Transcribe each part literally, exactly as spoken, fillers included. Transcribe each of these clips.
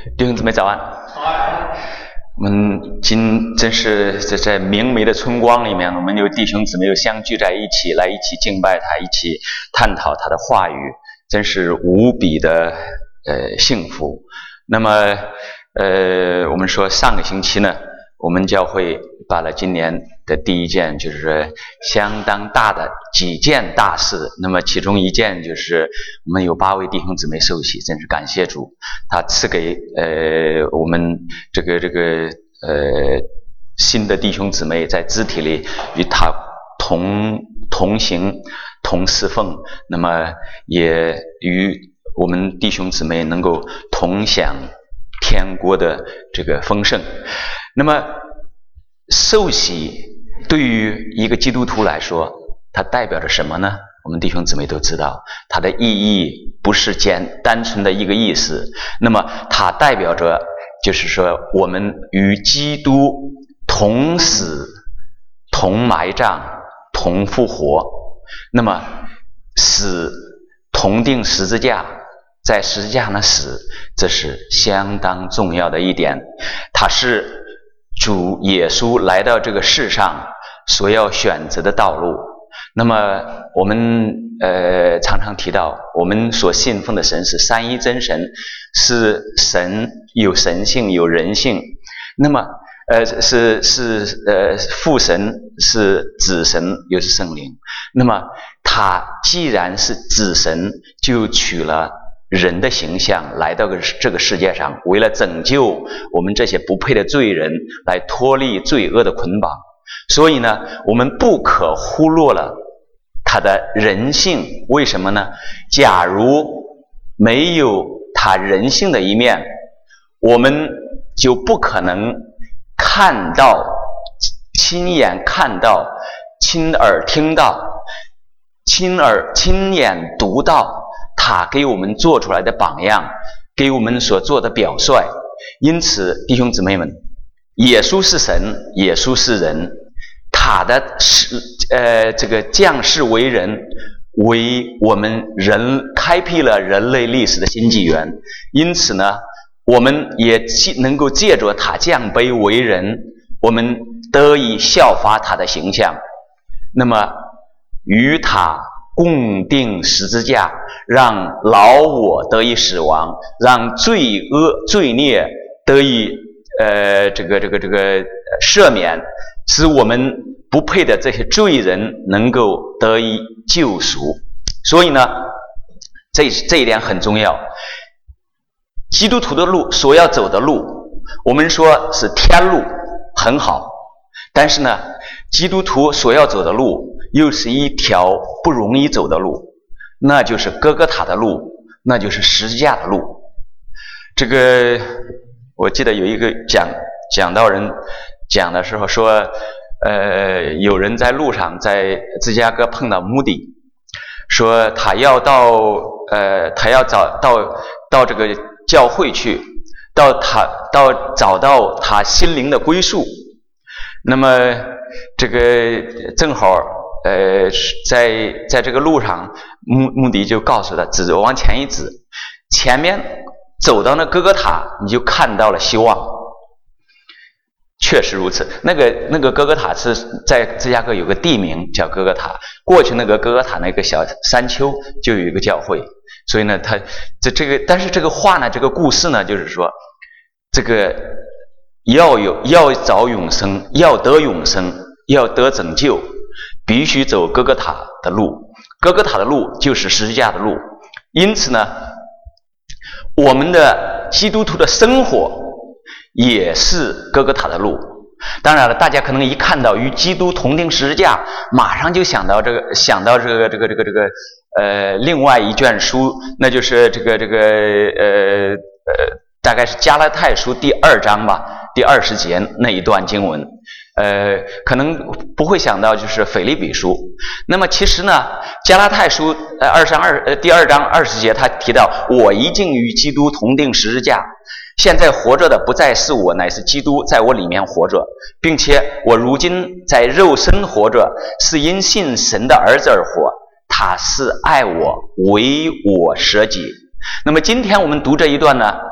弟兄姊妹早安。 早安。 我们今真是在在明媚的春光里面，我们有弟兄姊妹又相聚在一起，来一起敬拜他，一起探讨他的话语，真是无比的呃幸福。那么呃，我们说上个星期呢，我们教会办了今年的第一件就是相当大的几件大事，那么其中一件就是我们有八位弟兄姊妹受洗，真是感谢主，他赐给呃我们这个这个呃新的弟兄姊妹在肢体里与他同同行同侍奉，那么也与我们弟兄姊妹能够同享天国的这个丰盛。那么受洗对于一个基督徒来说，它代表着什么呢？我们弟兄姊妹都知道，它的意义不是简单纯的一个意思，那么它代表着就是说我们与基督同死同埋葬同复活，那么死同定十字架，在十字架上的死，这是相当重要的一点，它是主耶稣来到这个世上所要选择的道路。那么我们呃常常提到，我们所信奉的神是三一真神，是神，有神性有人性，那么呃是是呃父神，是子神，又是圣灵。那么他既然是子神，就取了人的形象来到这个世界上，为了拯救我们这些不配的罪人，来脱离罪恶的捆绑。所以呢，我们不可忽略了他的人性。为什么呢？假如没有他人性的一面，我们就不可能看到、亲眼看到、亲耳听到、亲耳亲眼读到他给我们做出来的榜样，给我们所做的表率。因此弟兄姊妹们，耶稣是神，耶稣是人，他的是呃这个降世为人，为我们人开辟了人类历史的新纪元。因此呢，我们也能够借着他降卑为人，我们得以效法他的形象，那么与他共定十字架，让老我得以死亡，让罪恶罪孽得以呃这个这个这个赦免，使我们不配的这些罪人能够得以救赎。所以呢，这这一点很重要。基督徒的路所要走的路，我们说是天路，很好，但是呢，基督徒所要走的路又是一条不容易走的路，那就是哥哥塔的路，那就是十字架的路。这个我记得有一个讲讲道人讲的时候说，呃，有人在路上在芝加哥碰到穆迪，说他要到呃他要找到到这个教会去，到他到找到他心灵的归宿。那么这个正好呃在在这个路上，穆穆迪就告诉他，指着往前一指，前面走到那哥哥塔，你就看到了希望。确实如此，那个那个哥哥塔是在芝加哥有个地名叫哥哥塔，过去那个哥哥塔那个小山丘就有一个教会，所以呢，他这这个，但是这个话呢，这个故事呢，就是说，这个要有要找永生，要得永生，要得拯救，必须走哥哥塔的路。哥哥塔的路就是十字架的路。因此呢，我们的基督徒的生活也是哥哥塔的路。当然了，大家可能一看到与基督同定十字架，马上就想到这个想到这个这个这个这个呃另外一卷书，那就是这个这个呃呃大概是加拉太书第二章吧，第二十节那一段经文。呃可能不会想到就是腓立比书。那么其实呢，加拉太书呃二章二呃第二章二十节，他提到我已经与基督同定十字架，现在活着的不再是我，乃是基督在我里面活着，并且我如今在肉身活着，是因信神的儿子而活，他是爱我，为我舍己。那么今天我们读这一段呢，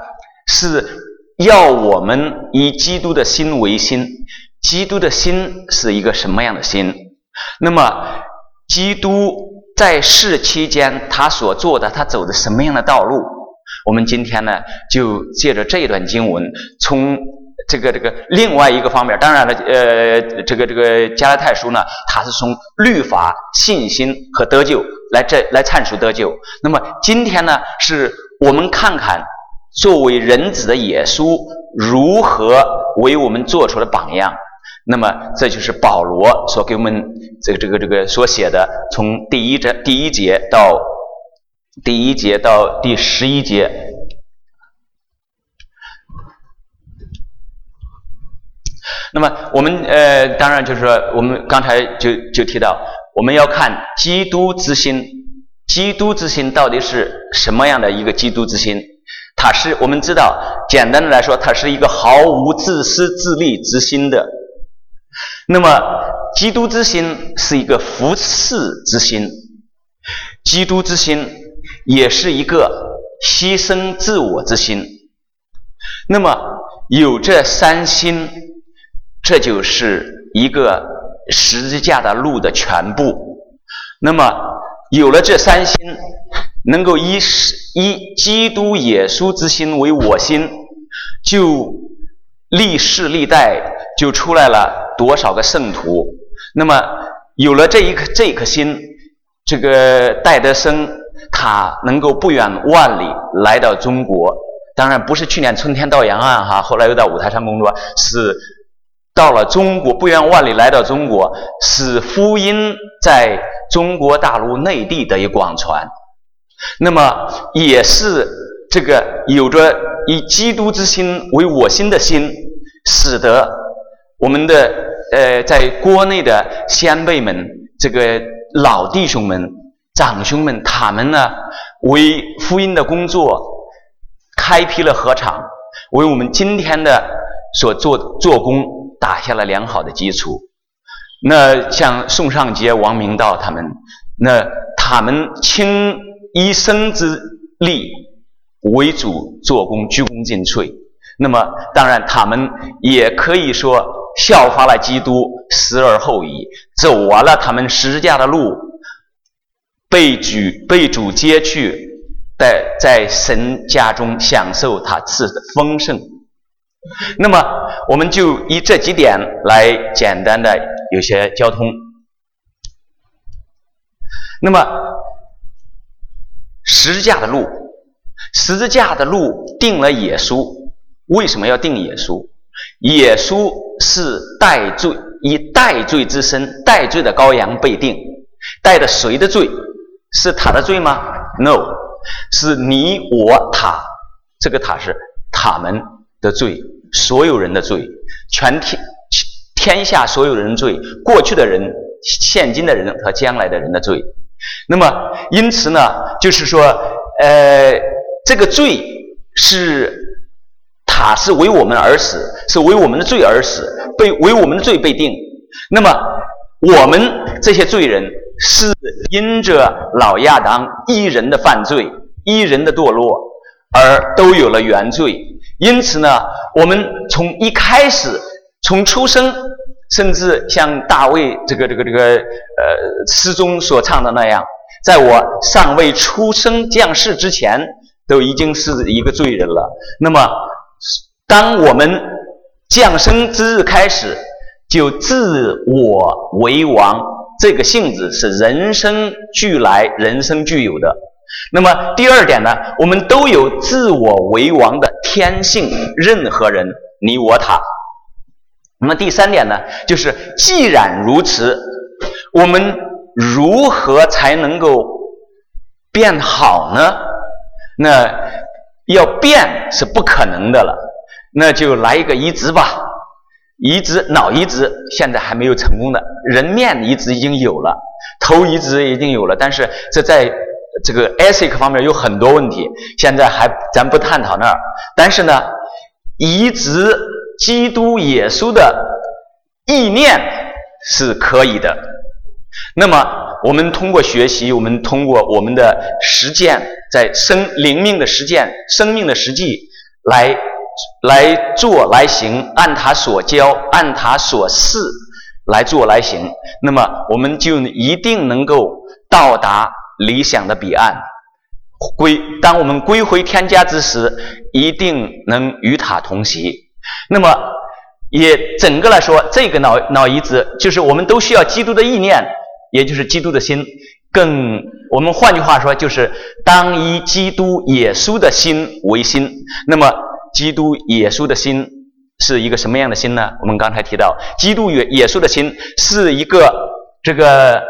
是要我们以基督的心为心。基督的心是一个什么样的心？那么基督在世期间他所做的，他走的什么样的道路？我们今天呢就借着这一段经文，从这个这个另外一个方面，当然了，呃，这个这个加拉太书呢，它是从律法、信心和得救来这来阐述得救。那么今天呢，是我们看看作为人子的耶稣如何为我们做出了榜样。那么这就是保罗所给我们这个这个这个所写的，从第一节第一节到第一节到第十一节。那么我们呃，当然就是说，我们刚才就就提到，我们要看基督之心。基督之心到底是什么样的一个基督之心？它是我们知道，简单的来说，它是一个毫无自私自利之心的。那么基督之心是一个服侍之心，基督之心也是一个牺牲自我之心。那么有这三心，这就是一个十字架的路的全部。那么有了这三心，能够以以基督耶稣之心为我心，就历世历代就出来了多少个圣徒。那么有了这一颗这一颗心，这个戴德生他能够不远万里来到中国，当然不是去年春天到洋岸哈，后来又到五台山工作，是到了中国，不远万里来到中国，使福音在中国大陆内地得以广传。那么也是这个有着以基督之心为我心的心，使得我们的呃在国内的先辈们，这个老弟兄们、长兄们，他们呢为福音的工作开辟了禾场，为我们今天的所做做工打下了良好的基础。那像宋尚杰、王明道他们，那他们倾一生之力为主做工，鞠躬尽瘁。那么当然他们也可以说效法了基督，死而后已，走完了他们十字架的路，被主被主接去，在在神家中享受他赐的丰盛。那么我们就以这几点来简单的有些交通。那么十字架的路，十字架的路定了耶稣。为什么要定耶稣？耶稣是代罪，以代罪之身，代罪的羔羊被定。带的谁的罪？是他的罪吗？ No， 是你我他，这个他是他们的罪，所有人的罪，全天天下所有人的罪，过去的人、现今的人和将来的人的罪。那么因此呢，就是说呃这个罪是他是为我们而死，是为我们的罪而死，被为我们的罪被定。那么我们这些罪人是因着老亚当一人的犯罪、一人的堕落而都有了原罪。因此呢，我们从一开始，从出生，甚至像大卫这个这个这个呃诗中所唱的那样，在我尚未出生降世之前，都已经是一个罪人了。那么当我们降生之日开始，就自我为王，这个性质是人生俱来、人生具有的。那么第二点呢，我们都有自我为王的天性，任何人，你我他。那么第三点呢，就是既然如此，我们如何才能够变好呢？那要变是不可能的了，那就来一个移植吧。移植，脑移植现在还没有成功的，人面移植已经有了，头移植已经有了，但是这在这个 ethic 方面有很多问题，现在还咱不探讨那儿。但是呢，移植基督耶稣的意念是可以的。那么我们通过学习，我们通过我们的实践，在生灵命的实践、生命的实际， 来来做来行，按他所教，按他所示来做来行，那么我们就一定能够到达理想的彼岸。归当我们归回天家之时，一定能与他同席。那么也整个来说，这个脑脑移植就是我们都需要基督的意念，也就是基督的心。更我们换句话说，就是当以基督耶稣的心为心。那么基督耶稣的心是一个什么样的心呢？我们刚才提到，基督耶稣的心是一个这个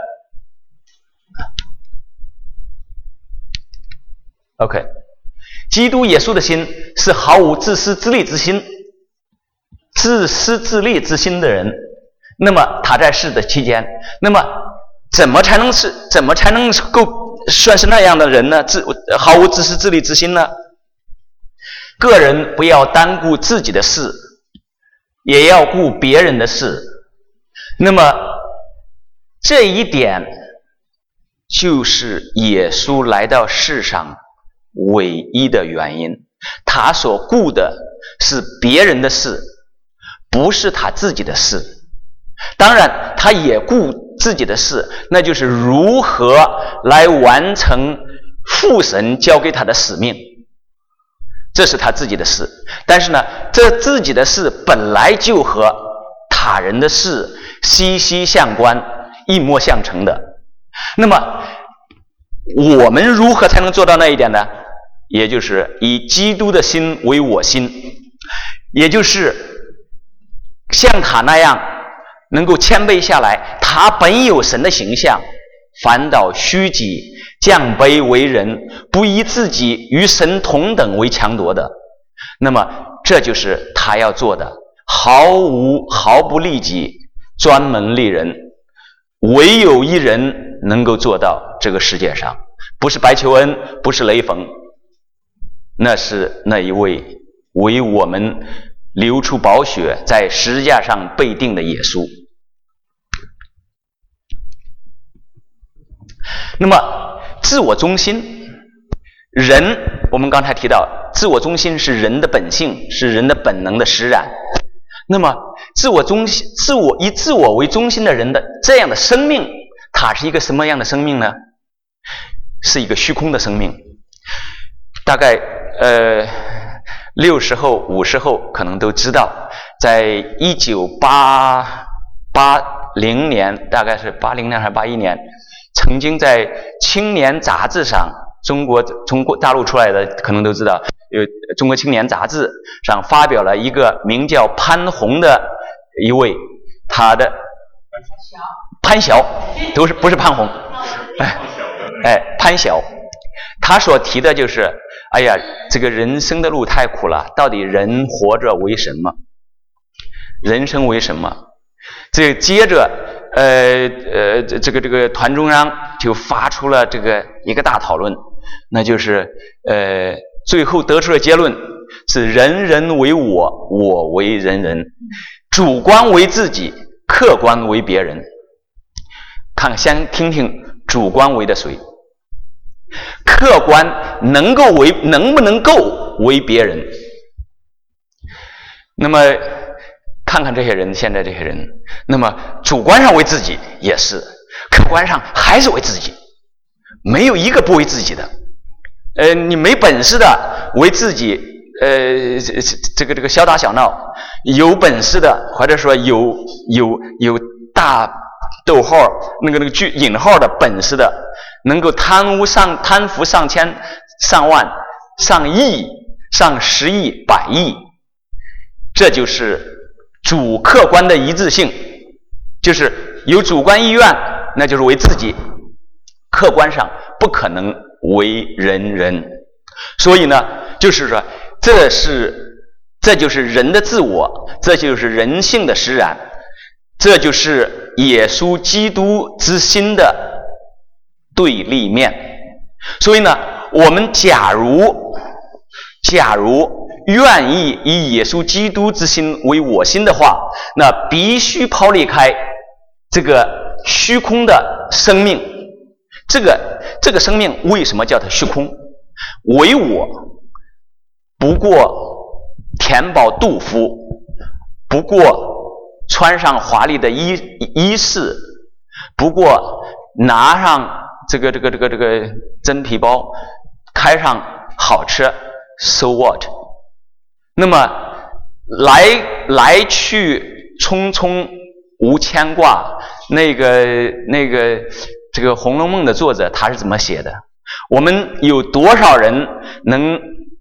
OK， 基督耶稣的心是毫无自私自利之心，自私自利之心的人。那么他在世的期间，那么怎么才能是怎么才能够算是那样的人呢？自毫无自私自利之心呢？个人不要单顾自己的事，也要顾别人的事。那么这一点就是耶稣来到世上唯一的原因。他所顾的是别人的事，不是他自己的事。当然他也顾自己的事，那就是如何来完成父神交给他的使命，这是他自己的事。但是呢，这自己的事本来就和他人的事息息相关，一脉相承的。那么我们如何才能做到那一点呢？也就是以基督的心为我心，也就是像他那样能够谦卑下来。他本有神的形象，反倒虚己，降卑为人，不以自己与神同等为强夺的。那么这就是他要做的，毫无毫不利己，专门利人。唯有一人能够做到这个世界上，不是白求恩，不是雷锋，那是那一位为我们流出宝血，在十字架上被钉的耶稣。那么自我中心，人我们刚才提到，自我中心是人的本性，是人的本能的使然。那么自我中心自我以自我为中心的人的这样的生命，它是一个什么样的生命呢？是一个虚空的生命。大概呃六十后五十后可能都知道，在一九八零年，大概是八零年还是八一年，曾经在青年杂志上，中国从大陆出来的可能都知道，有中国青年杂志上发表了一个名叫潘虹的一位，他的潘晓，都是不是潘虹，哎哎潘晓，他所提的就是，哎呀，这个人生的路太苦了，到底人活着为什么？人生为什么？这接着呃呃这个这个团中央就发出了这个一个大讨论，那就是呃最后得出的结论是人人为我，我为人人，主观为自己，客观为别人。看先听听主观为的谁，客观能够为能不能够为别人。那么看看这些人，现在这些人，那么主观上为自己也是，客观上还是为自己，没有一个不为自己的。呃，你没本事的为自己，呃，这个这个小打小闹；有本事的，或者说有有有大逗号那个那个句引号的本事的，能够贪污上贪腐上千、上万、上亿、上十亿、百亿，这就是主客观的一致性，就是有主观意愿，那就是为自己，客观上不可能为人人。所以呢，就是说，这是这就是人的自我，这就是人性的使然，这就是耶稣基督之心的对立面。所以呢，我们假如假如愿意以耶稣基督之心为我心的话，那必须抛离开这个虚空的生命。这个这个生命为什么叫它虚空？唯我不过填饱肚腹，不过穿上华丽的衣衣饰，不过拿上这个这个这个这个真皮包，开上好车 ，so what？ 那么来来去匆匆无牵挂，那个那个这个《红楼梦》的作者他是怎么写的？我们有多少人能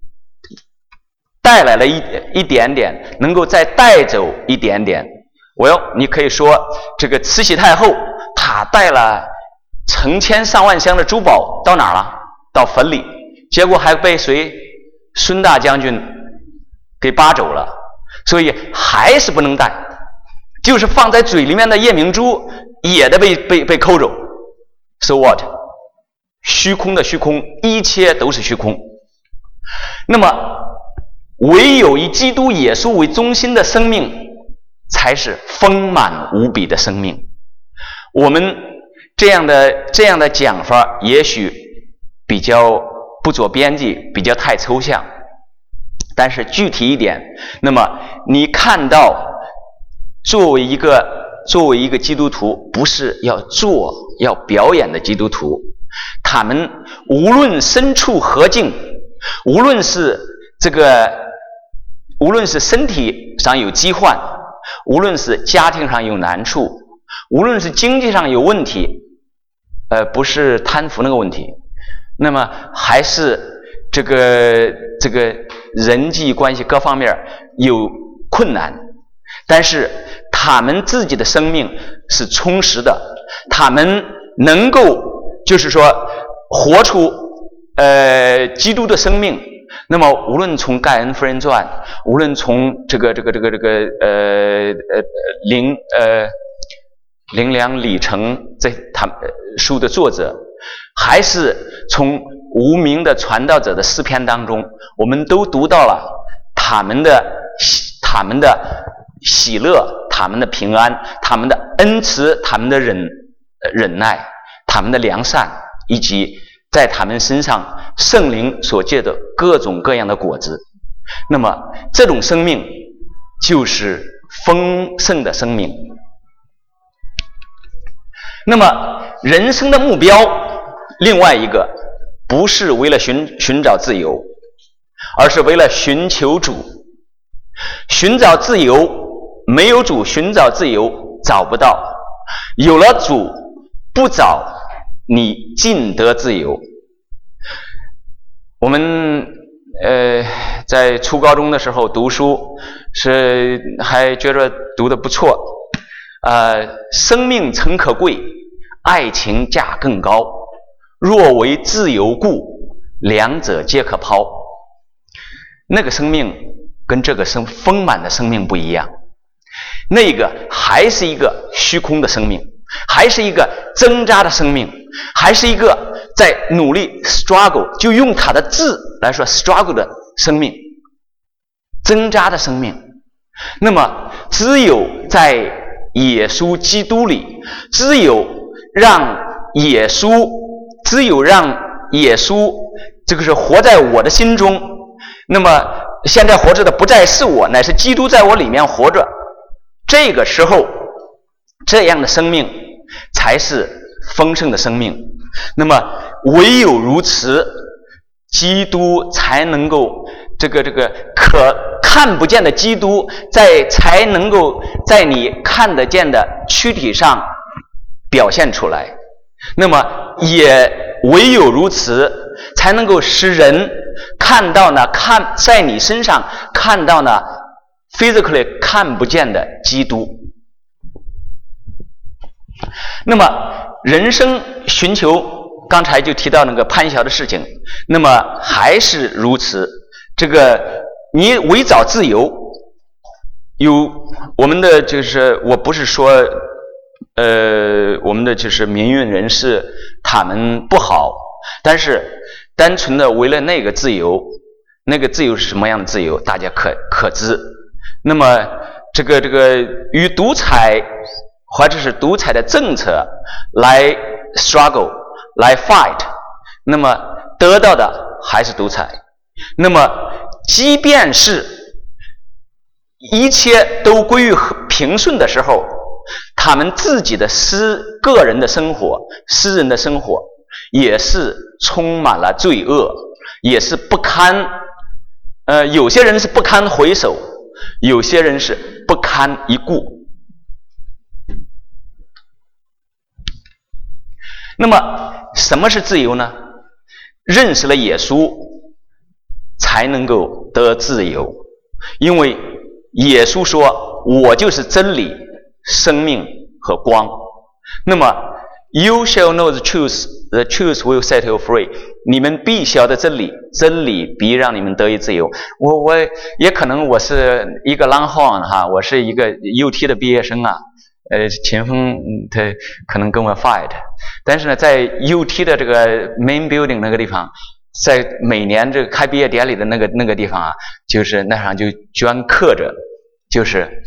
带来了一一点点，能够再带走一点点？我要你可以说，这个慈禧太后她带了成千上万箱的珠宝到哪儿了？到坟里，结果还被谁？孙大将军给扒走了，所以还是不能带。就是放在嘴里面的夜明珠也得被被被抠走。So what？ 虚空的虚空，一切都是虚空。那么，唯有以基督耶稣为中心的生命，才是丰满无比的生命。我们这样的这样的讲法，也许比较不着边际，比较太抽象。但是具体一点，那么你看到，作为一个作为一个基督徒，不是要做要表演的基督徒，他们无论身处何境，无论是这个，无论是身体上有疾患，无论是家庭上有难处，无论是经济上有问题，呃，不是贪腐那个问题，那么还是这个这个人际关系各方面有困难，但是他们自己的生命是充实的，他们能够就是说活出呃基督的生命。那么无论从盖恩夫人传，无论从这个这个这个这个呃呃灵呃灵粮里程这他书的作者，还是从无名的传道者的诗篇当中，我们都读到了他们的他们的喜乐，他们的平安，他们的恩慈，他们的忍忍耐，他们的良善，以及在他们身上圣灵所结的各种各样的果子。那么这种生命就是丰盛的生命。那么人生的目标，另外一个不是为了寻寻找自由，而是为了寻求主。寻找自由，没有主寻找自由找不到，有了主不找你尽得自由。我们呃在初高中的时候读书，是还觉得读得不错。呃，生命诚可贵，爱情价更高。若为自由故，两者皆可抛。那个生命跟这个生丰满的生命不一样，那个还是一个虚空的生命，还是一个挣扎的生命，还是一个在努力 struggle， 就用它的字来说 struggle 的生命，挣扎的生命。那么只有在耶稣基督里，只有让耶稣只有让耶稣这个是活在我的心中，那么现在活着的不再是我，乃是基督在我里面活着。这个时候这样的生命才是丰盛的生命。那么唯有如此，基督才能够这个这个可看不见的基督在才能够在你看得见的躯体上表现出来。那么也唯有如此，才能够使人看到呢，看在你身上看到呢 physically 看不见的基督。那么人生寻求，刚才就提到那个潘晓的事情，那么还是如此。这个你为找自由，有我们的就是我不是说呃我们的就是民运人士他们不好，但是单纯的为了那个自由，那个自由是什么样的自由，大家可可知。那么这个这个与独裁或者是独裁的政策来 struggle 来 fight， 那么得到的还是独裁。那么即便是一切都归于平顺的时候，他们自己的私个人的生活、私人的生活也是充满了罪恶，也是不堪。呃，有些人是不堪回首，有些人是不堪一顾。那么，什么是自由呢？认识了耶稣，才能够得自由。因为耶稣说：“我就是真理、生命和光。”那么 ，You shall know the truth, the truth will set you free。你们必晓得真理，真理必让你们得以自由。我我也可能我是一个 Longhorn 哈，我是一个 U T 的毕业生啊。呃，秦风他可能跟我 fight， 但是呢，在 U T 的这个 main building 那个地方，在每年这个开毕业典礼的那个那个地方啊，就是那上就镌刻着，就是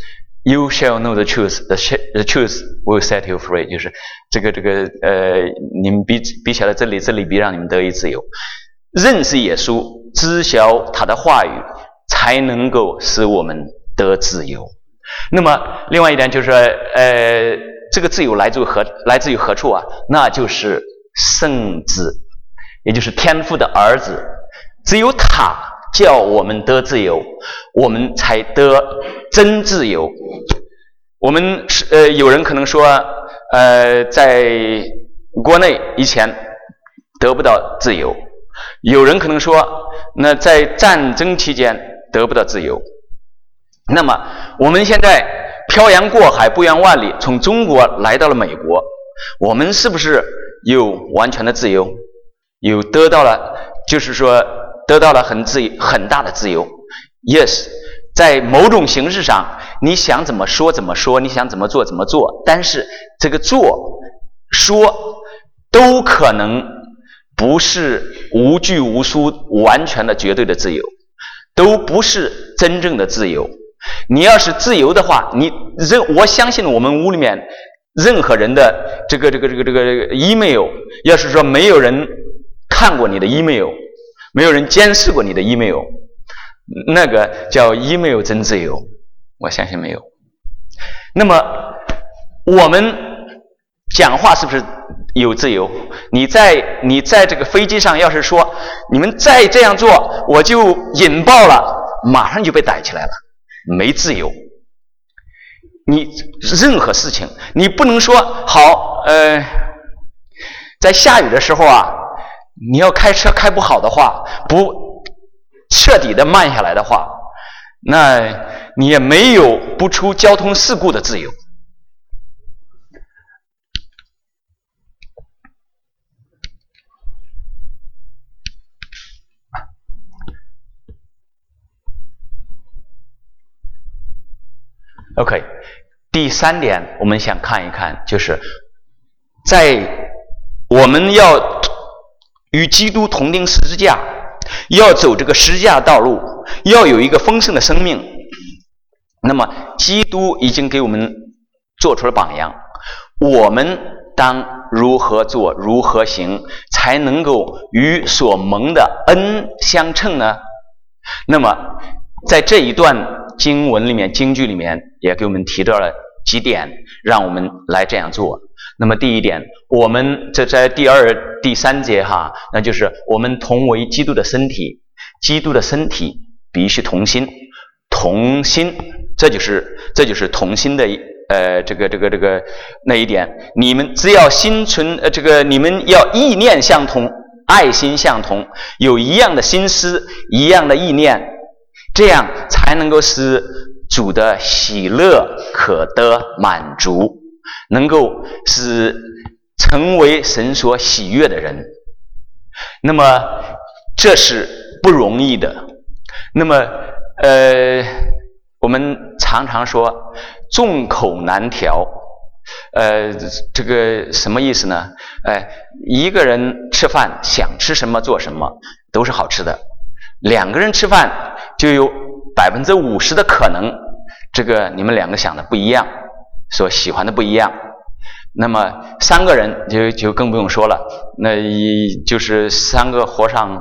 You shall know the truth, the, the truth will set you free。就是这个这个呃，你们必必晓得真理，真理必让你们得以自由。认识耶稣，知晓他的话语，才能够使我们得自由。那么，另外一点就是，呃，这个自由来自于何来自于何处啊？那就是圣子，也就是天父的儿子。只有他叫我们得自由，我们才得真自由。我们呃，有人可能说，呃，在国内以前得不到自由；有人可能说，那在战争期间得不到自由。那么我们现在漂洋过海不远万里，从中国来到了美国，我们是不是有完全的自由？有得到了，就是说得到了很自很大的自由。 Yes， 在某种形式上，你想怎么说怎么说，你想怎么做怎么做，但是这个做说都可能不是无拘无束、完全的绝对的自由，都不是真正的自由。你要是自由的话，你任我相信我们屋里面任何人的这个这个这个这个 email， 要是说没有人看过你的 email， 没有人监视过你的 email， 那个叫 email 真自由，我相信没有。那么我们讲话是不是有自由？你在你在这个飞机上要是说你们再这样做我就引爆了，马上就被逮起来了，没自由。你任何事情你不能说好，呃，在下雨的时候啊，你要开车开不好的话，不彻底的慢下来的话，那你也没有不出交通事故的自由。OK， 第三点我们想看一看，就是在我们要与基督同钉十字架，要走这个十字架道路，要有一个丰盛的生命。那么基督已经给我们做出了榜样，我们当如何做如何行，才能够与所蒙的恩相称呢？那么在这一段经文里面，经句里面也给我们提到了几点，让我们来这样做。那么第一点，我们这在第二、第三节哈，那就是我们同为基督的身体，基督的身体必须同心，同心，这就是这就是同心的呃这个这个这个那一点。你们只要心存呃这个，你们要意念相同，爱心相同，有一样的心思，一样的意念。这样才能够使主的喜乐可得满足，能够使成为神所喜悦的人。那么这是不容易的。那么呃，我们常常说众口难调，呃，这个什么意思呢？呃，一个人吃饭想吃什么做什么都是好吃的，两个人吃饭就有百分之五十的可能，这个你们两个想的不一样，所喜欢的不一样。那么三个人就就更不用说了，那就是三个和尚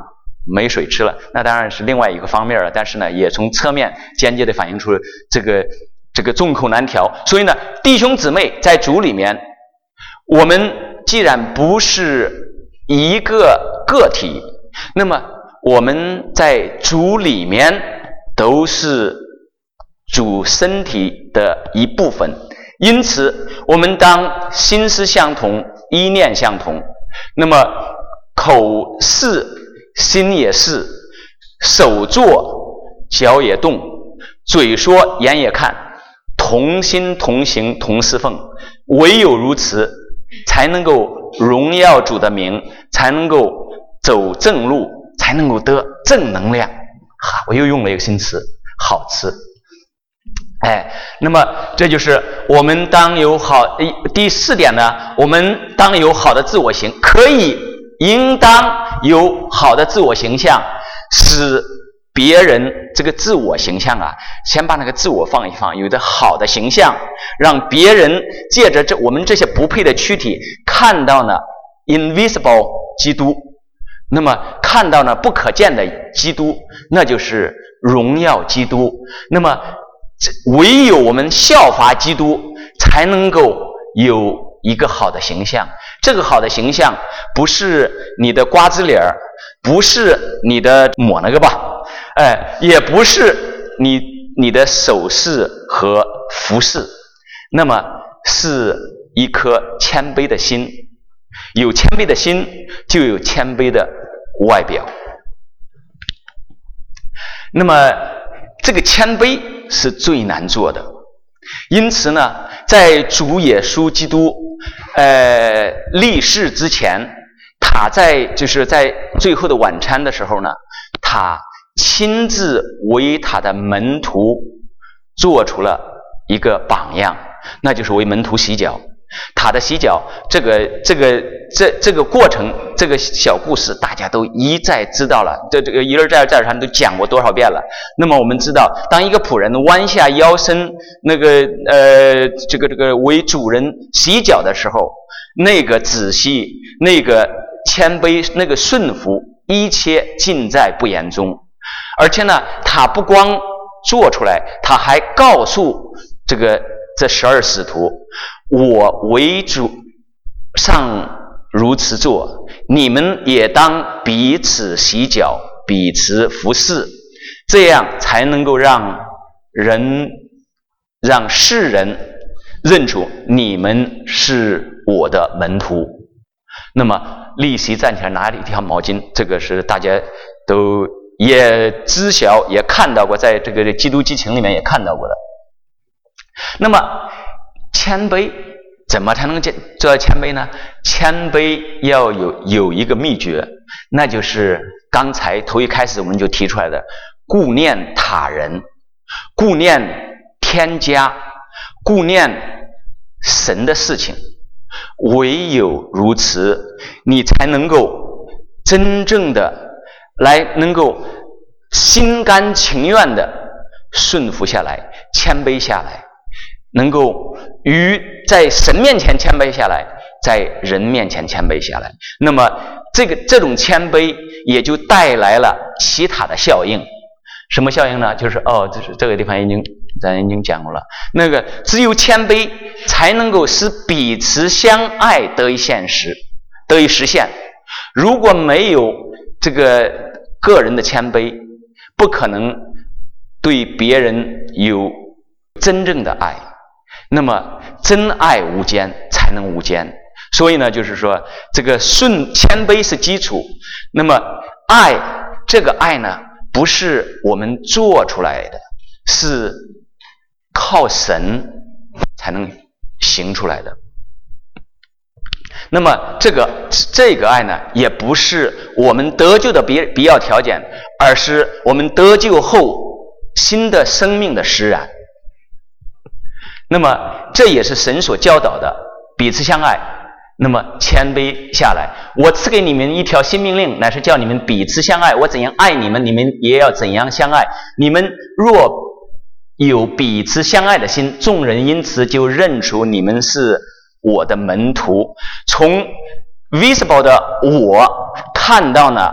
没水吃了，那当然是另外一个方面了。但是呢，也从侧面间接的反映出这个这个众口难调。所以呢，弟兄姊妹在主里面，我们既然不是一个个体，那么我们在主里面都是主身体的一部分，因此我们当心思相同，意念相同，那么口是心也是，手做脚也动，嘴说眼也看，同心同行同侍奉，唯有如此才能够荣耀主的名，才能够走正路，才能够得正能量。哈，我又用了一个新词，好词。哎，那么这就是我们当有好第四点呢，我们当有好的自我形，可以应当有好的自我形象，使别人这个自我形象啊，先把那个自我放一放，有的好的形象，让别人借着这我们这些不配的躯体看到呢 invisible 基督，那么看到呢不可见的基督，那就是荣耀基督。那么唯有我们效法基督，才能够有一个好的形象。这个好的形象不是你的瓜子脸儿，不是你的抹那个吧，哎，也不是你你的手势和服饰，那么是一颗谦卑的心。有谦卑的心，就有谦卑的外表。那么这个谦卑是最难做的，因此呢，在主耶稣基督呃立世之前，他在就是在最后的晚餐的时候呢，他亲自为他的门徒做出了一个榜样，那就是为门徒洗脚。他的洗脚这个这个这这个过程，这个小故事大家都一再知道了，这这个一而再再而三都讲过多少遍了。那么我们知道，当一个仆人弯下腰身，那个呃这个这个为主人洗脚的时候，那个仔细，那个谦卑，那个顺服，一切尽在不言中。而且呢，他不光做出来，他还告诉这个这十二使徒，我为主上如此做，你们也当彼此洗脚，彼此服侍，这样才能够让人让世人认出你们是我的门徒。那么立席站起来拿了一条毛巾，这个是大家都也知晓也看到过，在这个基督激情里面也看到过的。那么谦卑怎么才能做到谦卑呢？谦卑要有有一个秘诀，那就是刚才头一开始我们就提出来的，顾念他人，顾念天家，顾念神的事情。唯有如此，你才能够真正的来能够心甘情愿的顺服下来，谦卑下来，能够于在神面前谦卑下来，在人面前谦卑下来。那么这个这种谦卑也就带来了其他的效应。什么效应呢？就是哦，就是这个地方已经咱已经讲过了。那个只有谦卑才能够使彼此相爱得以现实，得以实现。如果没有这个个人的谦卑，不可能对别人有真正的爱。那么真爱无间，才能无间。所以呢，就是说这个顺谦卑是基础。那么爱，这个爱呢，不是我们做出来的，是靠神才能行出来的。那么这个这个爱呢，也不是我们得救的必必要条件，而是我们得救后新的生命的实然。那么这也是神所教导的，彼此相爱。那么谦卑下来，我赐给你们一条新命令，乃是叫你们彼此相爱。我怎样爱你们，你们也要怎样相爱。你们若有彼此相爱的心，众人因此就认出你们是我的门徒。从 visible 的我看到呢，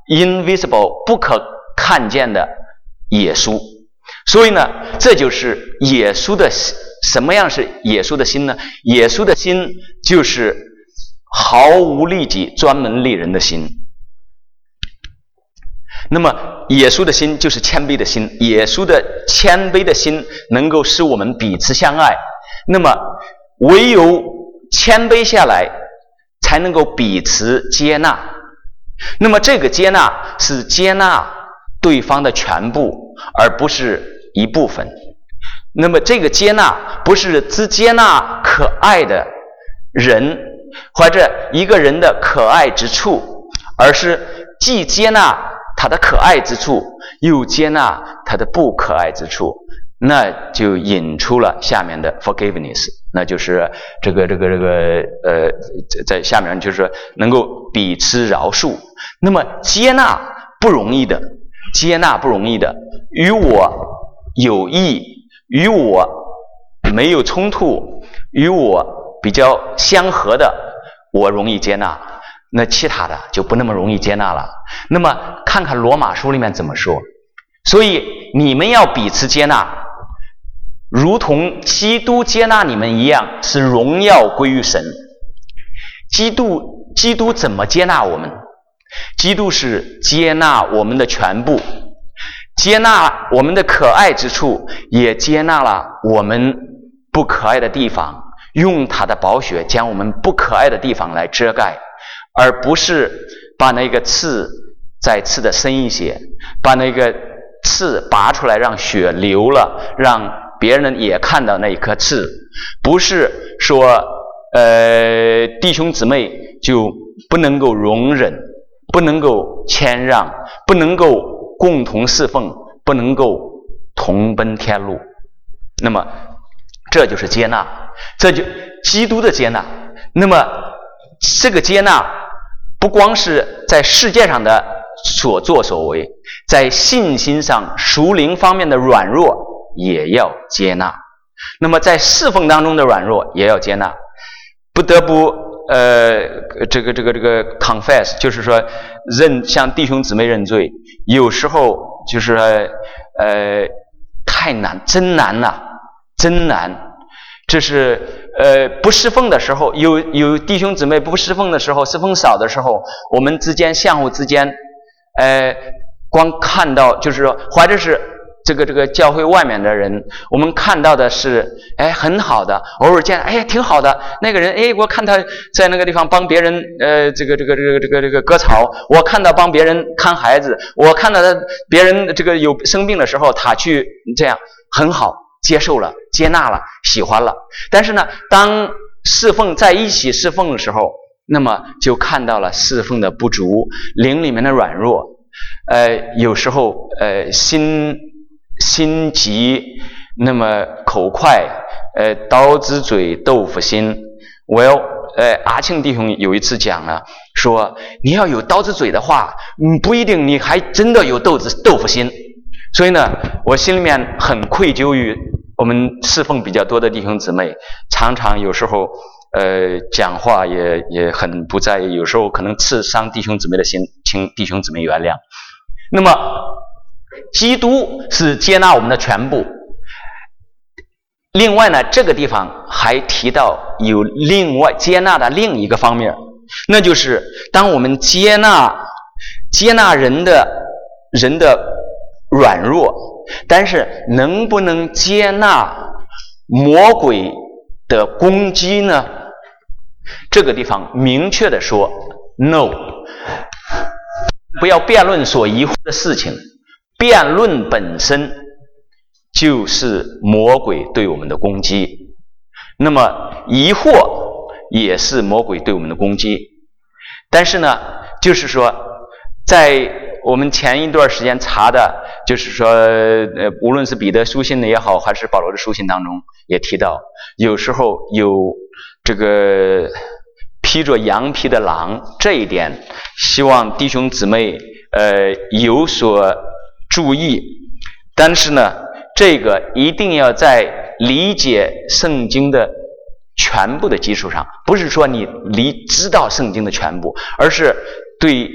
invisible 不可看见的耶稣。所以呢，这就是耶稣的，什么样是耶稣的心呢？耶稣的心就是毫无利己，专门利人的心。那么耶稣的心就是谦卑的心，耶稣的谦卑的心能够使我们彼此相爱。那么唯有谦卑下来，才能够彼此接纳。那么这个接纳是接纳对方的全部，而不是一部分。那么这个接纳不是只接纳可爱的人或者一个人的可爱之处，而是既接纳他的可爱之处，又接纳他的不可爱之处，那就引出了下面的 forgiveness， 那就是这个这个这个呃，在下面就是能够彼此饶恕。那么接纳不容易的，接纳不容易的，与我有益，与我没有冲突，与我比较相合的，我容易接纳。那其他的就不那么容易接纳了。那么看看罗马书里面怎么说。所以你们要彼此接纳，如同基督接纳你们一样，是荣耀归于神。基督基督怎么接纳我们？基督是接纳我们的全部，接纳我们的可爱之处，也接纳了我们不可爱的地方，用他的宝血将我们不可爱的地方来遮盖，而不是把那个刺再刺的深一些，把那个刺拔出来让血流了，让别人也看到那一颗刺。不是说呃弟兄姊妹就不能够容忍，不能够谦让，不能够共同侍奉，不能够同奔天路。那么这就是接纳，这就基督的接纳。那么这个接纳不光是在世界上的所作所为，在信心上属灵方面的软弱也要接纳。那么在侍奉当中的软弱也要接纳，不得不呃这个这个这个 confess， 就是说认向弟兄姊妹认罪，有时候就是呃太难，真难呐、啊，真难。这是呃不侍奉的时候，有有弟兄姊妹不侍奉的时候，侍奉少的时候，我们之间相互之间呃光看到就是说，或者是这个这个教会外面的人，我们看到的是哎很好的，偶尔见哎挺好的那个人，哎我看他在那个地方帮别人呃这个这个这个这个这个割草，我看到帮别人看孩子，我看到他别人这个有生病的时候他去这样，很好，接受了，接纳了，喜欢了。但是呢，当侍奉在一起侍奉的时候，那么就看到了侍奉的不足，灵里面的软弱，呃有时候呃心心急，那么口快，呃刀子嘴豆腐心。我要呃阿庆弟兄有一次讲了，说你要有刀子嘴的话，嗯不一定你还真的有豆子豆腐心。所以呢，我心里面很愧疚于我们侍奉比较多的弟兄姊妹，常常有时候呃讲话也也很不在意，有时候可能刺伤弟兄姊妹的心，请弟兄姊妹原谅。那么基督是接纳我们的全部。另外呢，这个地方还提到有另外接纳的另一个方面，那就是当我们接纳接纳人的人的软弱，但是能不能接纳魔鬼的攻击呢？这个地方明确的说 no， 不要辩论所疑惑的事情，辩论本身就是魔鬼对我们的攻击。那么疑惑也是魔鬼对我们的攻击。但是呢，就是说在我们前一段时间查的，就是说呃，无论是彼得书信的也好，还是保罗的书信当中也提到，有时候有这个披着羊皮的狼，这一点希望弟兄姊妹呃有所注意。但是呢，这个一定要在理解圣经的全部的基础上，不是说你理知道圣经的全部，而是对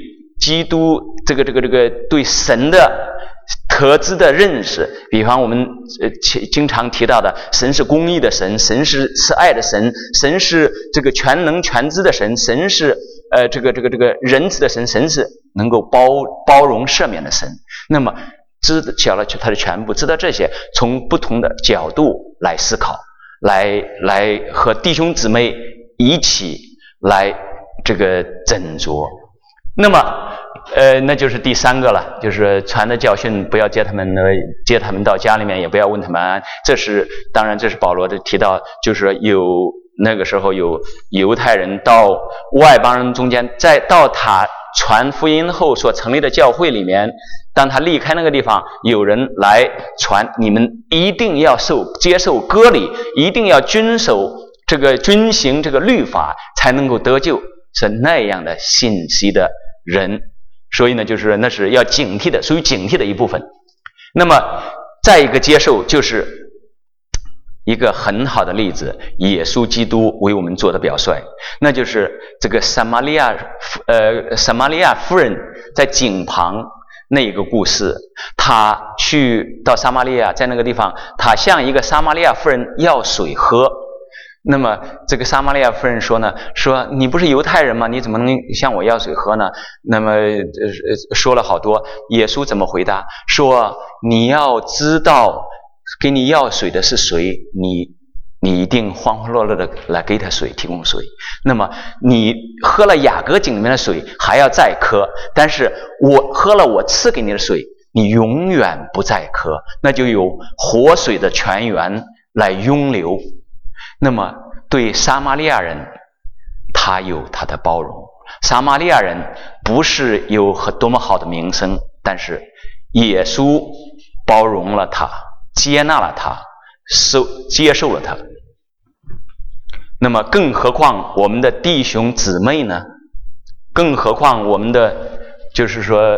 基督这个这个这个对神的特质的认识，比方我们呃经常提到的，神是公义的神，神是是爱的神，神是这个全能全知的神，神是呃这个这个这个仁慈的神，神是能够包包容赦免的神。那么知晓了他的全部，知道这些，从不同的角度来思考，来来和弟兄姊妹一起来这个斟酌。那么呃，那就是第三个了，就是传的教训，不要接他们呃接他们到家里面，也不要问他们安。这是当然，这是保罗的提到，就是有那个时候有犹太人到外邦人中间，在到他传福音后所成立的教会里面，当他离开那个地方，有人来传，你们一定要受接受割礼，一定要遵守这个遵行这个律法，才能够得救，是那样的信息的人。所以呢，就是那是要警惕的，属于警惕的一部分。那么再一个接受，就是一个很好的例子，耶稣基督为我们做的表率，那就是这个撒玛利亚呃撒玛利亚夫人在井旁那一个故事。他去到撒玛利亚，在那个地方，他向一个撒玛利亚夫人要水喝。那么这个撒玛利亚夫人说呢，说你不是犹太人吗？你怎么能向我要水喝呢？那么、呃、说了好多。耶稣怎么回答？说你要知道给你要水的是谁，你你一定欢欢乐乐的来给他水，提供水。那么你喝了雅各井里面的水还要再渴，但是我喝了我赐给你的水，你永远不再渴，那就有活水的泉源来涌流。那么对撒玛利亚人，他有他的包容。撒玛利亚人不是有很多么好的名声，但是耶稣包容了他，接纳了他，受接受了他。那么更何况我们的弟兄姊妹呢？更何况我们的就是说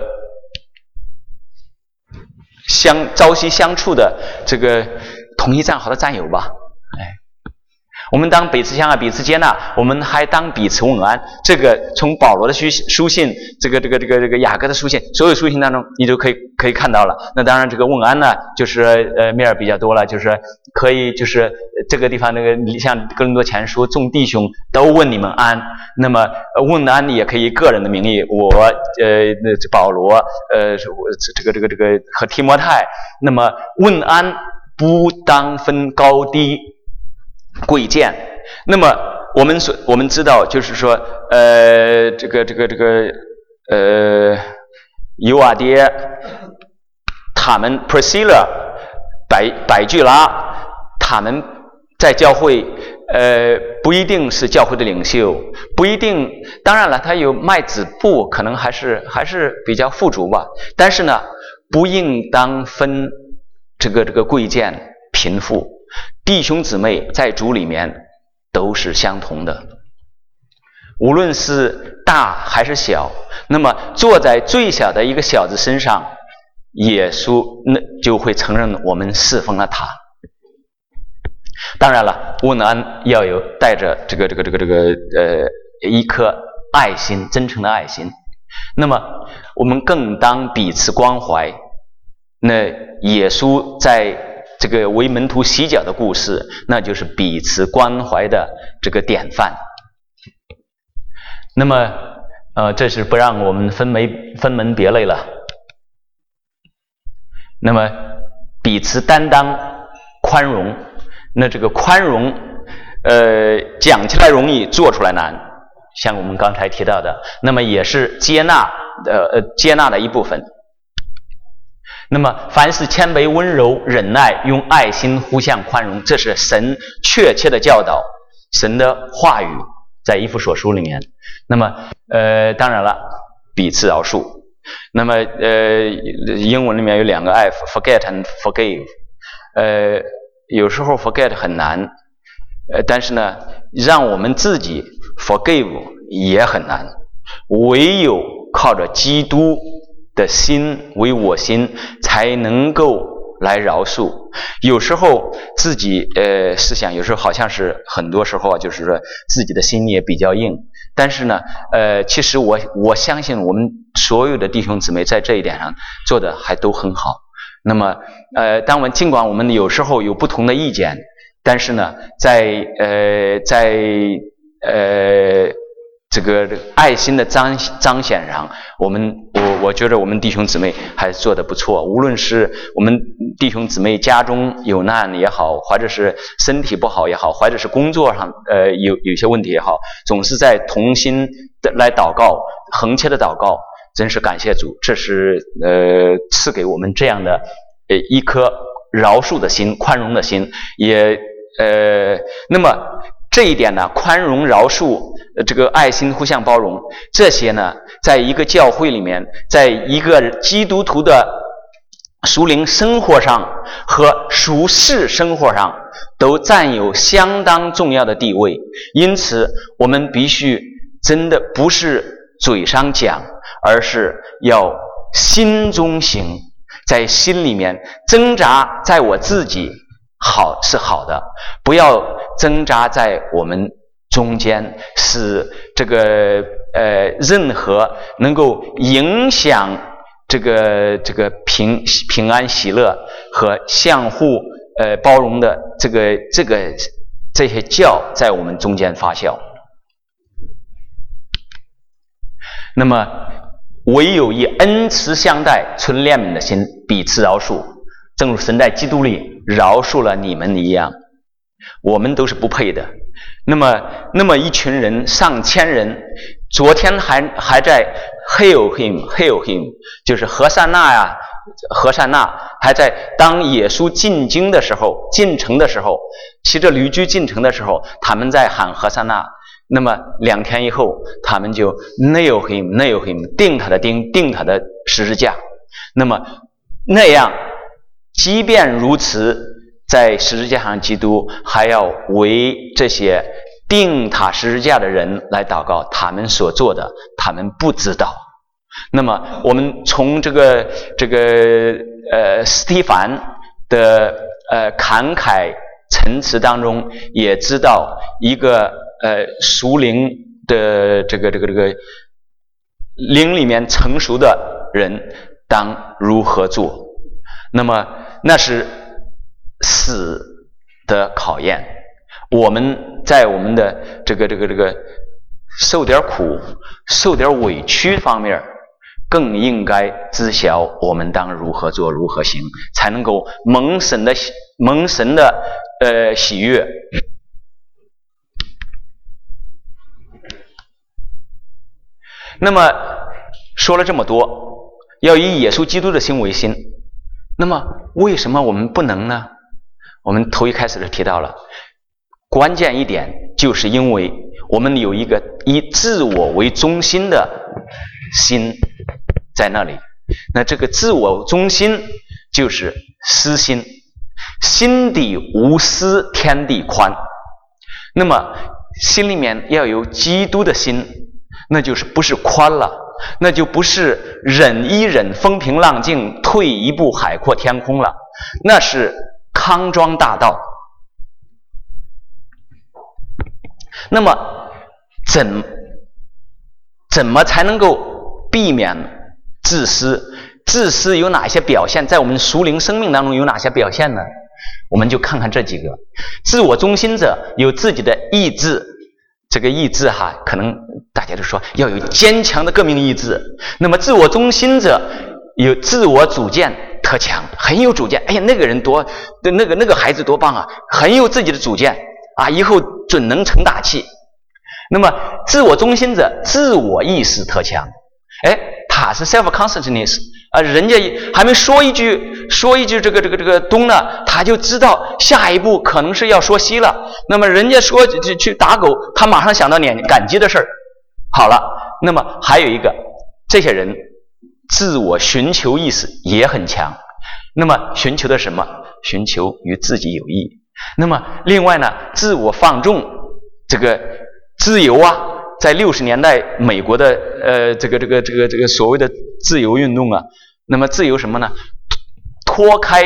相朝夕相处的这个同一战壕的战友吧。哎，我们当彼此相爱，彼此接纳，我们还当彼此问安。这个从保罗的书信，这个这个这个这个雅各的书信，所有书信当中你就可以可以看到了。那当然这个问安呢，就是呃面儿比较多了，就是可以就是这个地方那个像哥林多前书，众弟兄都问你们安。那么问安也可以个人的名义，我呃那保罗呃这个这个这个和提摩太。那么问安不当分高低贵贱。那么我们所我们知道，就是说，呃，这个这个这个，呃，尤瓦爹，他们 Priscilla 百百巨拉，他们在教会，呃，不一定是教会的领袖，不一定。当然了，他有卖子布，可能还是还是比较富足吧。但是呢，不应当分这个这个贵贱贫富。弟兄姊妹在主里面都是相同的，无论是大还是小。那么坐在最小的一个小子身上，耶稣那就会承认我们侍奉了他。当然了，问安要有带着这个这个这个这个呃一颗爱心，真诚的爱心。那么我们更当彼此关怀。那耶稣在这个为门徒洗脚的故事，那就是彼此关怀的这个典范。那么呃，这是不让我们分门分门别类了。那么彼此担当，宽容。那这个宽容呃讲起来容易，做出来难，像我们刚才提到的。那么也是接纳的呃接纳的一部分。那么凡是谦卑温柔忍耐，用爱心互相宽容，这是神确切的教导，神的话语在以弗所书里面。那么呃当然了，彼此饶恕。那么呃英文里面有两个 F， forget and forgive。呃有时候 forget 很难，呃但是呢让我们自己 forgive 也很难，唯有靠着基督的心为我心，才能够来饶恕。 有时候自己呃思想，有时候好像是很多时候啊，就是说自己的心也比较硬。但是呢，呃，其实我我相信我们所有的弟兄姊妹在这一点上做的还都很好。那么，呃，当我们尽管我们有时候有不同的意见，但是呢，在呃在呃这个爱心的彰彰显上，我们我我觉得我们弟兄姊妹还做得不错。无论是我们弟兄姊妹家中有难也好，或者是身体不好也好，或者是工作上呃有有些问题也好，总是在同心的来祷告，恒切的祷告。真是感谢主，这是呃赐给我们这样的呃一颗饶恕的心、宽容的心，也呃那么这一点呢，宽容、饶恕、呃、这个爱心、互相包容，这些呢，在一个教会里面，在一个基督徒的属灵生活上和属世生活上都占有相当重要的地位。因此，我们必须真的不是嘴上讲，而是要心中行，在心里面挣扎，在我自己好是好的，不要挣扎在我们中间，使这个呃任何能够影响这个这个平平安喜乐和相互呃包容的这个这个这些教在我们中间发酵。那么唯有以恩慈相待、存怜悯的心，彼此饶恕，正如神在基督里饶恕了你们一样。我们都是不配的。那么那么一群人，上千人，昨天还还在 hail him hail him， 就是何塞纳呀何塞纳，还在当耶稣进京的时候，进城的时候，骑着驴驹进城的时候，他们在喊何塞纳。那么两天以后，他们就 nail him nail him， 钉他的钉，钉他的十字架。那么那样，即便如此，在十字架上基督还要为这些钉他十字架的人来祷告，他们所做的他们不知道。那么我们从这个这个呃斯提凡的呃慷慨陈词当中也知道一个呃属灵的这个这个这个灵里面成熟的人当如何做。那么那是死的考验。我们在我们的这个这个这个受点苦、受点委屈方面，更应该知晓我们当如何做、如何行，才能够蒙神的蒙神的呃喜悦。那么说了这么多，要以耶稣基督的心为心，那么为什么我们不能呢？我们头一开始就提到了，关键一点就是因为我们有一个以自我为中心的心在那里。那这个自我中心就是私心，心底无私天地宽。那么心里面要有基督的心，那就是不是宽了，那就不是忍一忍风平浪静，退一步海阔天空了，那是康庄大道。那么怎怎么才能够避免自私？自私有哪些表现？在我们属灵生命当中有哪些表现呢？我们就看看这几个。自我中心者有自己的意志，这个意志哈，可能大家都说要有坚强的革命意志。那么自我中心者有自我主见特强，很有主见。哎呀，那个人多，那个那个孩子多棒啊，很有自己的主见啊，以后准能成大器。那么自我中心者自我意识特强，哎，他是 self consciousness 啊，人家还没说一句说一句这个这个这个东呢，他就知道下一步可能是要说西了。那么人家说去打狗，他马上想到撵赶鸡的事儿。好了，那么还有一个，这些人自我寻求意识也很强。那么寻求的什么？寻求与自己有益。那么另外呢，自我放纵，这个自由啊，在六十年代美国的呃这个这个这个这个所谓的自由运动啊，那么自由什么呢？脱开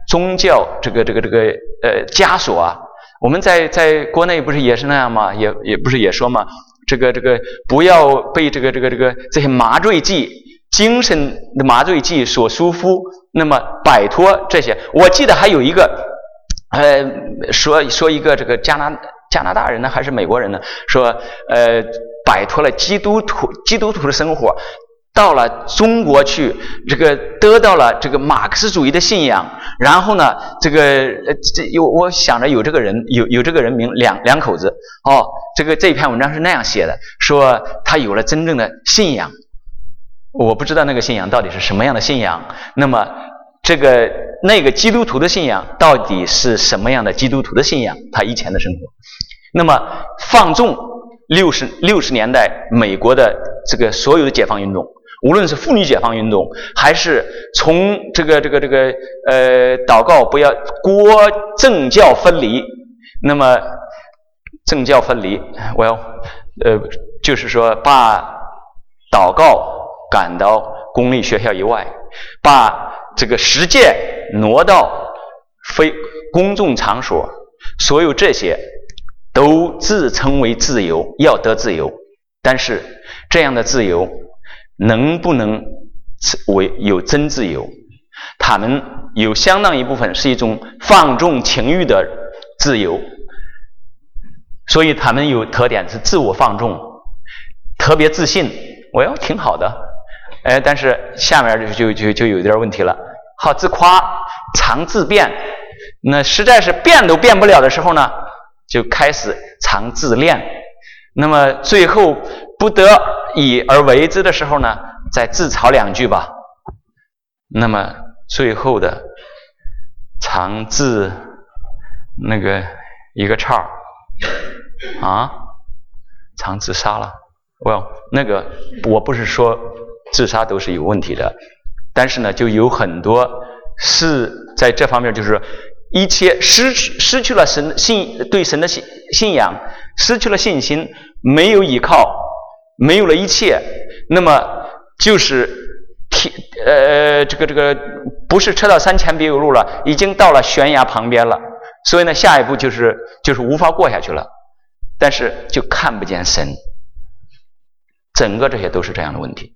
宗教这个这个这个呃枷锁啊。我们在在国内不是也是那样吗？也也不是也说嘛，这个这个不要被这个这个这个这些麻醉剂、精神的麻醉剂所束缚，那么摆脱这些。我记得还有一个呃说说一个这个加拿加拿大人呢还是美国人呢，说呃摆脱了基督徒基督徒的生活，到了中国去，这个得到了这个马克思主义的信仰，然后呢，这个呃这有我想着有这个人有有这个人名两两口子哦，这个这篇文章是那样写的，说他有了真正的信仰，我不知道那个信仰到底是什么样的信仰，那么这个那个基督徒的信仰到底是什么样的基督徒的信仰？他以前的生活，那么放纵六十六十年代美国的这个所有的解放运动。无论是妇女解放运动，还是从这个这个这个呃祷告不要国政教分离，那么政教分离，我要呃就是说把祷告赶到公立学校以外，把这个实践挪到非公众场所，所有这些都自称为自由，要得自由，但是这样的自由能不能为有真自由？他们有相当一部分是一种放纵情欲的自由，所以他们有特点是自我放纵，特别自信，我要挺好的，哎，但是下面就就就有点问题了，好自夸，常自辩，那实在是辩都辩不了的时候呢，就开始常自恋，那么最后不得已而为之的时候呢，再自嘲两句吧。那么最后的常自那个一个叉啊，常自杀了。well, 那个我不是说自杀都是有问题的，但是呢，就有很多是在这方面，就是一切失去失去了神信对神的信信仰，失去了信心，没有依靠。没有了一切，那么就是呃这个这个不是车到山前必有路了，已经到了悬崖旁边了，所以呢下一步就是就是无法过下去了，但是就看不见神，整个这些都是这样的问题。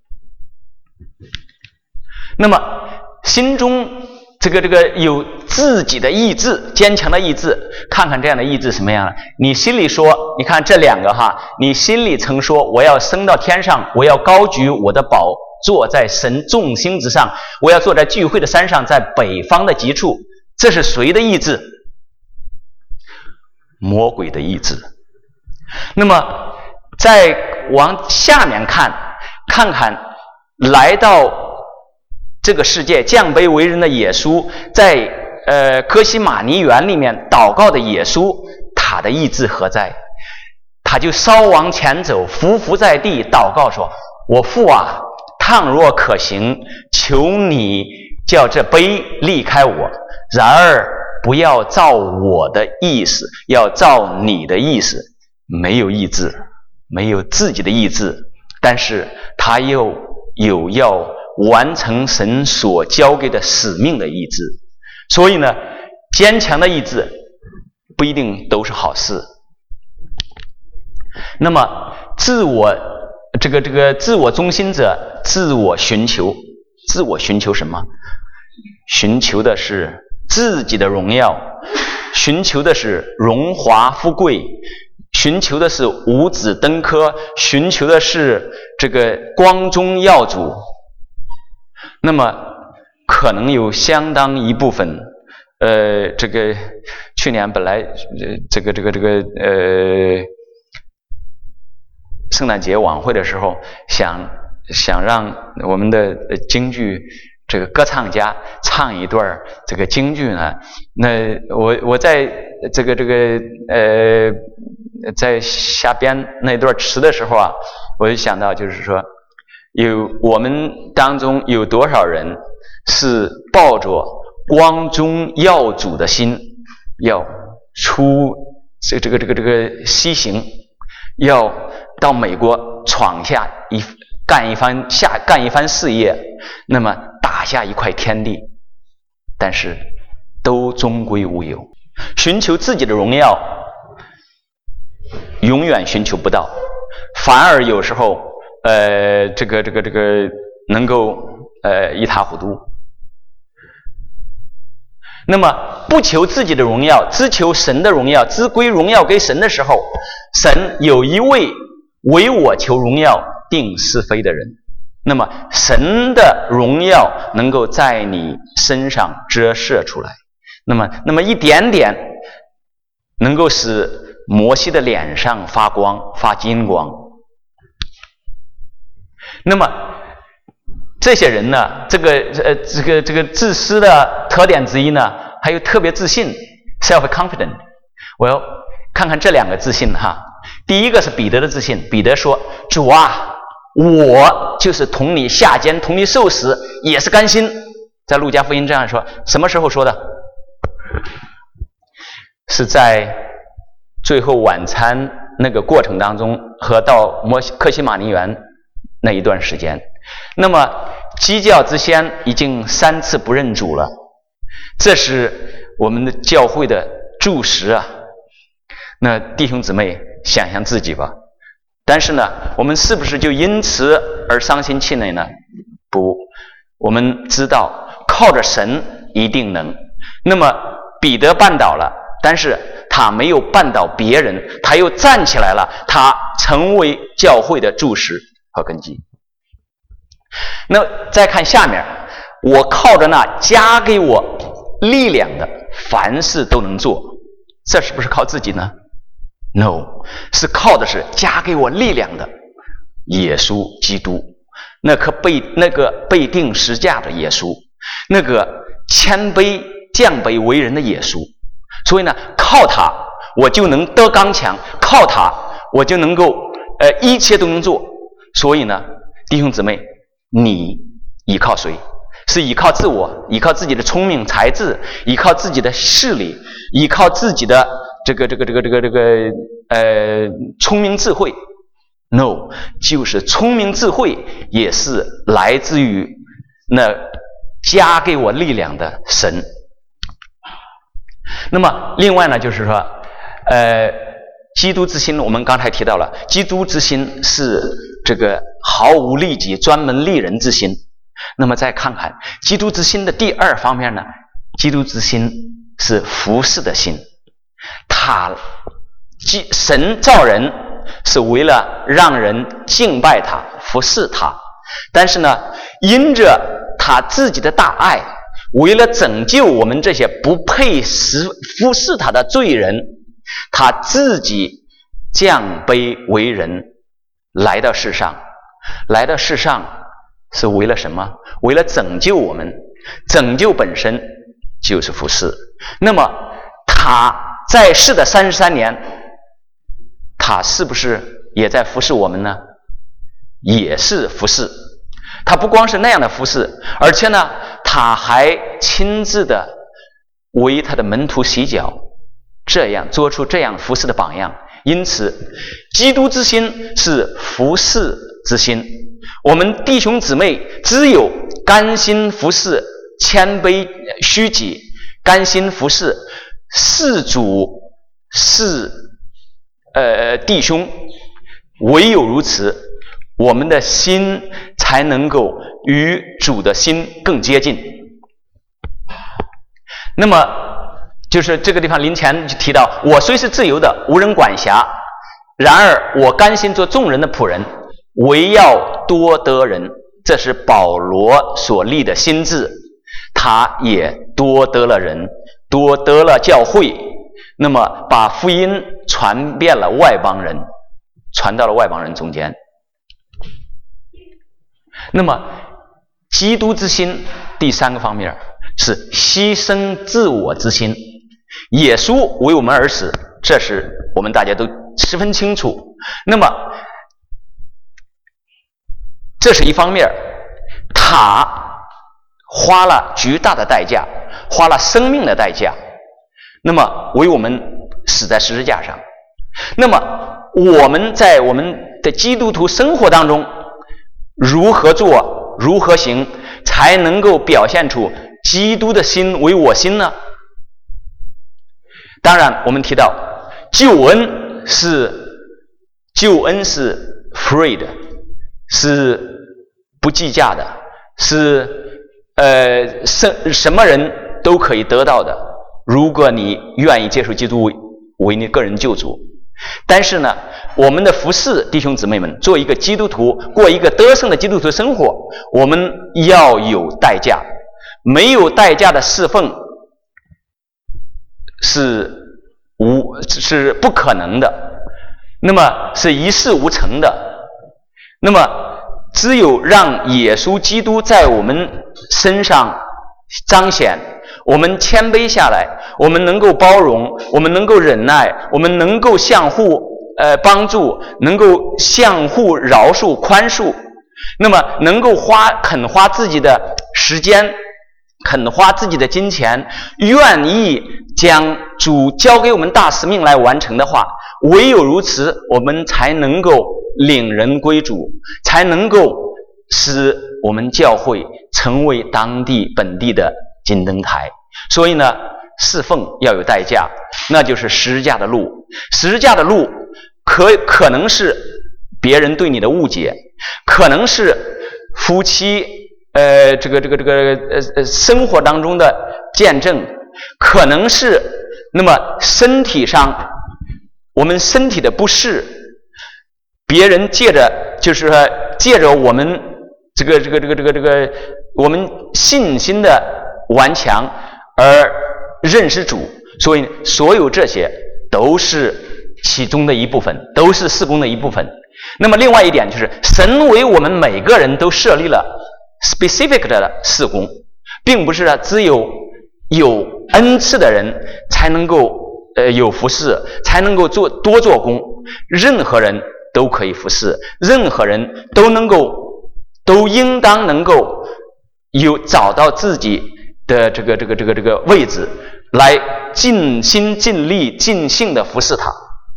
那么心中这个这个有自己的意志，坚强的意志，看看这样的意志什么样的？你心里说，你看这两个哈，你心里曾说我要升到天上，我要高举我的宝座在神众星之上，我要坐在聚会的山上，在北方的极处，这是谁的意志？魔鬼的意志。那么再往下面看，看看来到这个世界降卑为人的耶稣，在呃哥西马尼园里面祷告的耶稣，他的意志何在？他就稍往前走，伏伏在地祷告说，我父啊，倘若可行，求你叫这杯离开我，然而不要照我的意思，要照你的意思。没有意志，没有自己的意志，但是他又有要完成神所交给的使命的意志。所以呢，坚强的意志不一定都是好事。那么自我这个这个自我中心者，自我寻求，自我寻求什么？寻求的是自己的荣耀，寻求的是荣华富贵，寻求的是五子登科，寻求的是这个光宗耀祖。那么可能有相当一部分呃这个去年本来这个这个这个呃圣诞节晚会的时候，想想让我们的京剧这个歌唱家唱一段这个京剧呢，那我我在这个这个呃在下边那段词的时候啊，我就想到就是说，有我们当中有多少人是抱着光宗耀祖的心，要出这这个这个这个西行，要到美国闯下一干一番下干一番事业，那么打下一块天地，但是都终归无有。寻求自己的荣耀，永远寻求不到，反而有时候，呃，这个这个这个能够呃一塌糊涂。那么不求自己的荣耀，只求神的荣耀，只归荣耀给神的时候，神有一位唯我求荣耀定是非的人，那么神的荣耀能够在你身上折射出来，那么那么一点点能够使摩西的脸上发光，发金光。那么这些人呢，这个呃这个这个自私的特点之一呢，还有特别自信 self-confident。 我要看看这两个自信哈。第一个是彼得的自信，彼得说：主啊，我就是同你下监，同你受死，也是甘心。在路加福音这样说，什么时候说的？是在最后晚餐那个过程当中和到摩西客西马尼园那一段时间。那么基教之先已经三次不认主了，这是我们的教会的柱石啊。那弟兄姊妹想想自己吧，但是呢，我们是不是就因此而伤心气馁呢？不，我们知道靠着神一定能。那么彼得绊倒了，但是他没有绊倒别人，他又站起来了，他成为教会的柱石和根基。那再看下面，我靠着那加给我力量的，凡事都能做，这是不是靠自己呢？ No， 是靠的是加给我力量的耶稣基督，那颗被那个被钉十架的耶稣，那个谦卑降卑为人的耶稣。所以呢，靠他我就能得刚强，靠他我就能够呃一切都能做。所以呢，弟兄姊妹，你依靠谁？是依靠自我，依靠自己的聪明才智，依靠自己的势力，依靠自己的这个这个这个这个这个呃聪明智慧 ？No， 就是聪明智慧也是来自于那加给我力量的神。那么另外呢，就是说，呃，基督之心，我们刚才提到了，基督之心是这个毫无利己、专门利人之心。那么再看看基督之心的第二方面呢，基督之心是服侍的心。他神造人是为了让人敬拜他、服侍他，但是呢，因着他自己的大爱，为了拯救我们这些不配服侍他的罪人，他自己降卑为人，来到世上。来到世上是为了什么？为了拯救我们。拯救本身就是服侍。那么他在世的三十三年，他是不是也在服侍我们呢？也是服侍。他不光是那样的服侍，而且呢，他还亲自的为他的门徒洗脚，这样做出这样服侍的榜样。因此基督之心是服侍之心。我们弟兄姊妹只有甘心服侍、谦卑虚己，甘心服侍，事主是呃弟兄，唯有如此，我们的心才能够与主的心更接近。那么就是这个地方林前就提到，我虽是自由的，无人管辖，然而我甘心做众人的仆人，唯要多得人。这是保罗所立的心志，他也多得了人，多得了教会，那么把福音传遍了外邦人，传到了外邦人中间。那么基督之心第三个方面是牺牲自我之心。耶稣为我们而死，这是我们大家都十分清楚。那么这是一方面，他花了巨大的代价，花了生命的代价，那么为我们死在十字架上。那么我们在我们的基督徒生活当中如何做、如何行，才能够表现出基督的心为我心呢？ 当然我们提到救恩是救恩是 free 的，是不计价的，是呃什什么人都可以得到的，如果你愿意接受基督为为你个人救主。但是呢，我们的服侍弟兄姊妹们，做一个基督徒，过一个得胜的基督徒生活，我们要有代价，没有代价的侍奉是无是不可能的，那么是一事无成的。那么只有让耶稣基督在我们身上彰显，我们谦卑下来，我们能够包容，我们能够忍耐，我们能够相互呃帮助，能够相互饶恕宽恕，那么能够花肯花自己的时间，肯花自己的金钱，愿意将主交给我们大使命来完成的话，唯有如此，我们才能够领人归主，才能够使我们教会成为当地本地的金灯台。所以呢，侍奉要有代价，那就是十字架的路。十字架的路可可能是别人对你的误解，可能是夫妻呃这个这个这个呃呃生活当中的见证，可能是那么身体上我们身体的不适，别人借着就是说借着我们这个这个这个这个这个我们信心的顽强而认识主，所以所有这些都是其中的一部分，都是事工的一部分。那么另外一点就是，神为我们每个人都设立了 specific 的事工，并不是只有有恩赐的人才能够呃有服侍，才能够做多做工，任何人都可以服侍，任何人都能够都应当能够有找到自己的这个这个这个这个位置，来尽心尽力尽性的服侍他。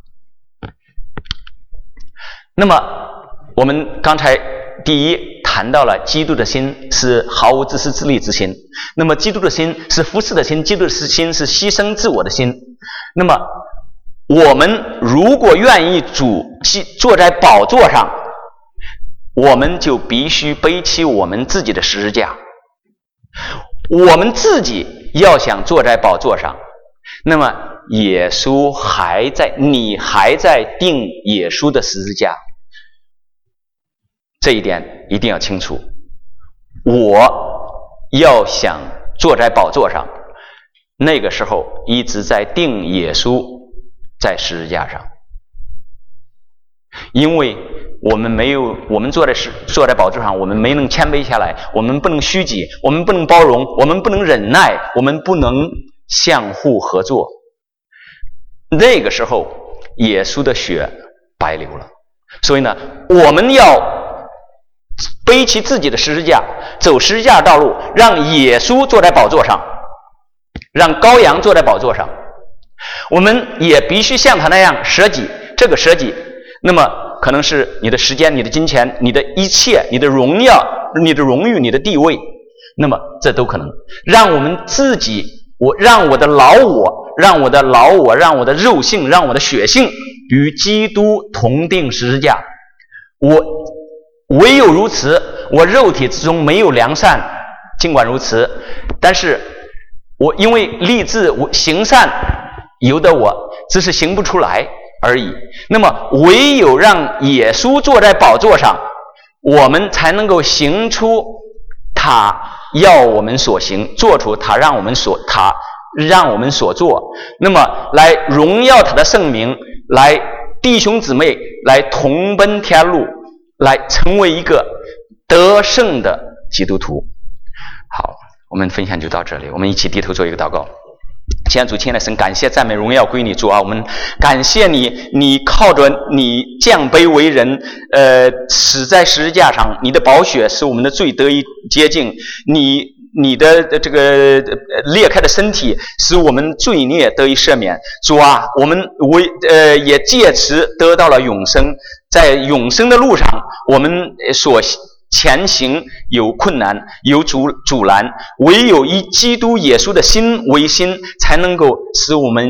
那么我们刚才第一谈到了基督的心是毫无自私自利之心，那么基督的心是服侍的心，基督的心是牺牲自我的心。那么我们如果愿意主坐在宝座上，我们就必须背起我们自己的十字架。我们自己要想坐在宝座上，那么耶稣还在，你还在钉耶稣的十字架，这一点一定要清楚。我要想坐在宝座上，那个时候一直在钉耶稣在十字架上，因为我们没有，我们坐在坐在宝座上，我们没能谦卑下来，我们不能虚己，我们不能包容，我们不能忍耐，我们不能相互合作。那个时候，耶稣的血白流了。所以呢，我们要背起自己的十字架，走十字架的道路，让耶稣坐在宝座上，让羔羊坐在宝座上。我们也必须像他那样舍己，这个舍己，那么可能是你的时间，你的金钱，你的一切，你的荣耀，你的荣誉，你的地位，那么这都可能让我们自己，我让我的老我，让我的老我，让我的肉性，让我的血性与基督同定十字架。我唯有如此，我肉体之中没有良善，尽管如此，但是我因为立志我行善，由得我只是行不出来而已。那么唯有让耶稣坐在宝座上，我们才能够行出他要我们所行，做出他让我们所他让我们所做，那么来荣耀他的圣名，来弟兄姊妹来同奔天路，来成为一个得胜的基督徒。好，我们分享就到这里，我们一起低头做一个祷告。亲爱的主，亲爱的神，感谢赞美荣耀归你主啊！我们感谢你，你靠着你降卑为人，呃，死在十字架上，你的宝血使我们的罪得以洁净，你你的这个裂开的身体使我们罪孽得以赦免。主啊，我们为呃也借此得到了永生，在永生的路上，我们所前行有困难，有阻阻拦，唯有以基督耶稣的心为心，才能够使我们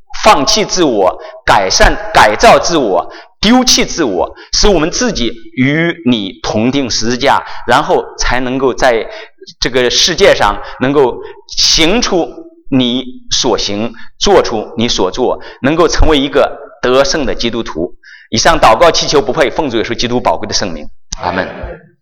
放弃自我，改善改造自我，丢弃自我，使我们自己与你同定十字架，然后才能够在这个世界上能够行出你所行，做出你所做，能够成为一个得胜的基督徒。以上祷告祈求不配奉主耶稣基督宝贵的圣名，阿们。